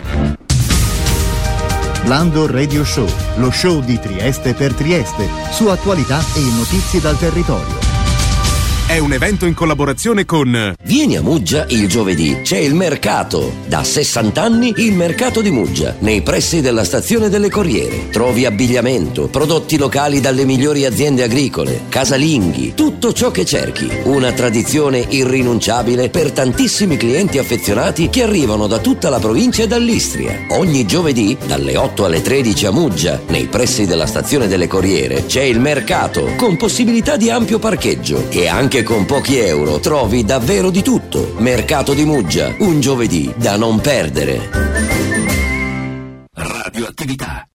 Speaker 2: Blando Radio Show, lo show di Trieste per Trieste, su attualità e notizie dal territorio.
Speaker 1: È un evento in collaborazione con...
Speaker 3: Vieni a Muggia il giovedì, c'è il mercato. Da sessanta anni il mercato di Muggia, nei pressi della stazione delle Corriere. Trovi abbigliamento, prodotti locali dalle migliori aziende agricole, casalinghi, tutto ciò che cerchi. Una tradizione irrinunciabile per tantissimi clienti affezionati che arrivano da tutta la provincia e dall'Istria. Ogni giovedì, dalle otto alle tredici a Muggia, nei pressi della stazione delle Corriere, c'è il mercato, con possibilità di ampio parcheggio e anche con pochi euro trovi davvero di tutto. Mercato di Muggia, un giovedì da non perdere.
Speaker 12: Radioattività.